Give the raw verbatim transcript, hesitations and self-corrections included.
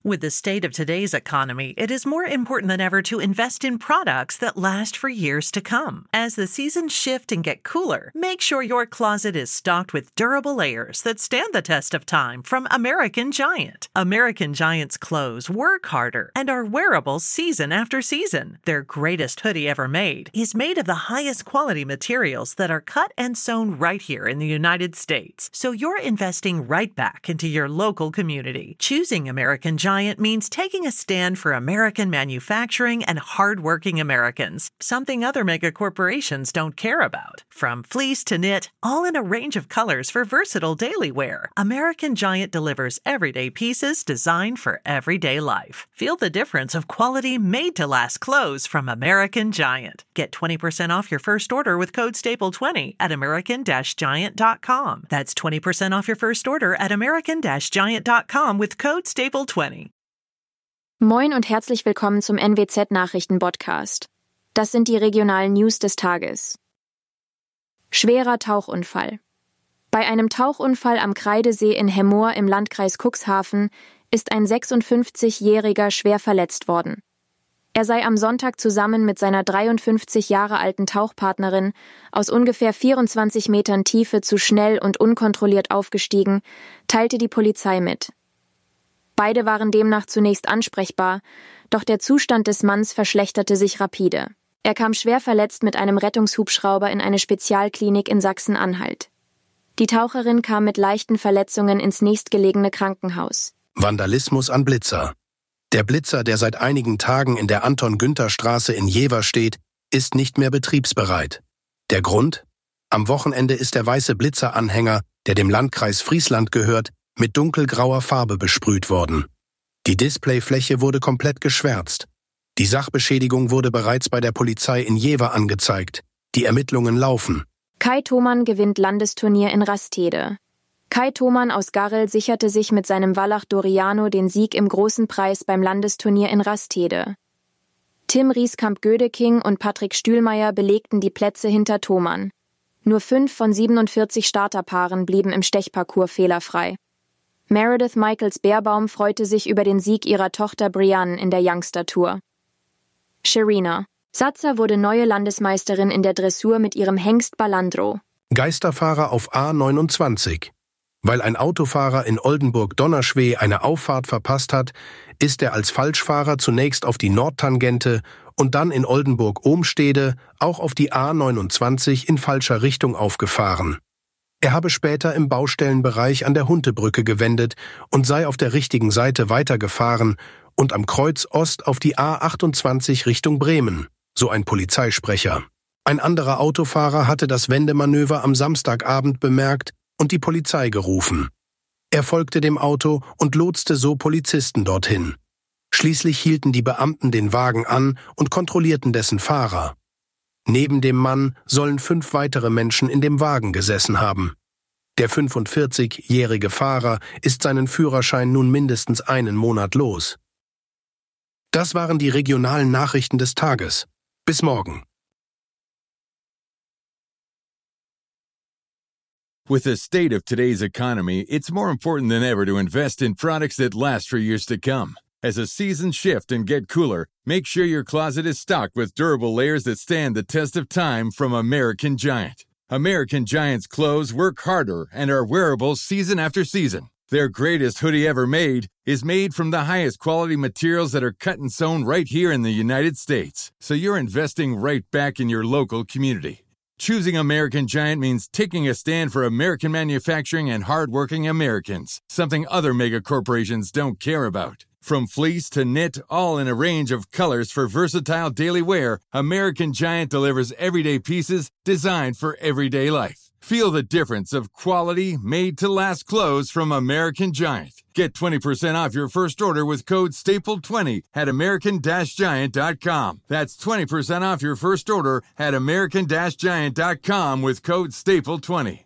With the state of today's economy, it is more important than ever to invest in products that last for years to come. As the seasons shift and get cooler, make sure your closet is stocked with durable layers that stand the test of time from American Giant. American Giant's clothes work harder and are wearable season after season. Their greatest hoodie ever made is made of the highest quality materials that are cut and sewn right here in the United States. So you're investing right back into your local community. Choosing American Giant means taking a stand for American manufacturing and hardworking Americans, something other mega corporations don't care about. From fleece to knit, all in a range of colors for versatile daily wear, American Giant delivers everyday pieces designed for everyday life. Feel the difference of quality made-to-last clothes from American Giant. Get twenty percent off your first order with code staple twenty at american giant dot com. That's twenty percent off your first order at american giant dot com with code staple twenty. Moin und herzlich willkommen zum N W Z-Nachrichten-Podcast. Das sind die regionalen News des Tages. Schwerer Tauchunfall. Bei einem Tauchunfall am Kreidesee in Hemmoor im Landkreis Cuxhaven ist ein sechsundfünfzigjähriger schwer verletzt worden. Er sei am Sonntag zusammen mit seiner dreiundfünfzig Jahre alten Tauchpartnerin aus ungefähr vierundzwanzig Metern Tiefe zu schnell und unkontrolliert aufgestiegen, teilte die Polizei mit. Beide waren demnach zunächst ansprechbar, doch der Zustand des Manns verschlechterte sich rapide. Er kam schwer verletzt mit einem Rettungshubschrauber in eine Spezialklinik in Sachsen-Anhalt. Die Taucherin kam mit leichten Verletzungen ins nächstgelegene Krankenhaus. Vandalismus an Blitzer. Der Blitzer, der seit einigen Tagen in der Anton-Günther-Straße in Jever steht, ist nicht mehr betriebsbereit. Der Grund? Am Wochenende ist der weiße Blitzeranhänger, der dem Landkreis Friesland gehört, mit dunkelgrauer Farbe besprüht worden. Die Displayfläche wurde komplett geschwärzt. Die Sachbeschädigung wurde bereits bei der Polizei in Jever angezeigt. Die Ermittlungen laufen. Kai Thoman gewinnt Landesturnier in Rastede. Kai Thoman aus Garrel sicherte sich mit seinem Wallach Doriano den Sieg im Großen Preis beim Landesturnier in Rastede. Tim Rieskamp-Gödeking und Patrick Stühlmeier belegten die Plätze hinter Thoman. Nur fünf von siebenundvierzig Starterpaaren blieben im Stechparcours fehlerfrei. Meredith Michaels-Beerbaum freute sich über den Sieg ihrer Tochter Brianne in der Youngster Tour. Sherina Satzer wurde neue Landesmeisterin in der Dressur mit ihrem Hengst Balandro. Geisterfahrer auf A neunundzwanzig. Weil ein Autofahrer in Oldenburg-Donnerschwee eine Auffahrt verpasst hat, ist er als Falschfahrer zunächst auf die Nordtangente und dann in Oldenburg-Ohmstede auch auf die A neunundzwanzig in falscher Richtung aufgefahren. Er habe später im Baustellenbereich an der Huntebrücke gewendet und sei auf der richtigen Seite weitergefahren und am Kreuz Ost auf die A achtundzwanzig Richtung Bremen, so ein Polizeisprecher. Ein anderer Autofahrer hatte das Wendemanöver am Samstagabend bemerkt und die Polizei gerufen. Er folgte dem Auto und lotste so Polizisten dorthin. Schließlich hielten die Beamten den Wagen an und kontrollierten dessen Fahrer. Neben dem Mann sollen fünf weitere Menschen in dem Wagen gesessen haben. Der fünfundvierzigjährige Fahrer ist seinen Führerschein nun mindestens einen Monat los. Das waren die regionalen Nachrichten des Tages. Bis morgen. With the state of today's economy, it's more important than ever to invest in products that last for years to come. As the seasons shift and get cooler, make sure your closet is stocked with durable layers that stand the test of time from American Giant. American Giant's clothes work harder and are wearable season after season. Their greatest hoodie ever made is made from the highest quality materials that are cut and sewn right here in the United States. So you're investing right back in your local community. Choosing American Giant means taking a stand for American manufacturing and hardworking Americans, something other mega corporations don't care about. From fleece to knit, all in a range of colors for versatile daily wear, American Giant delivers everyday pieces designed for everyday life. Feel the difference of quality, made-to-last clothes from American Giant. Get twenty percent off your first order with code staple twenty at american giant dot com. That's twenty percent off your first order at american giant dot com with code staple twenty.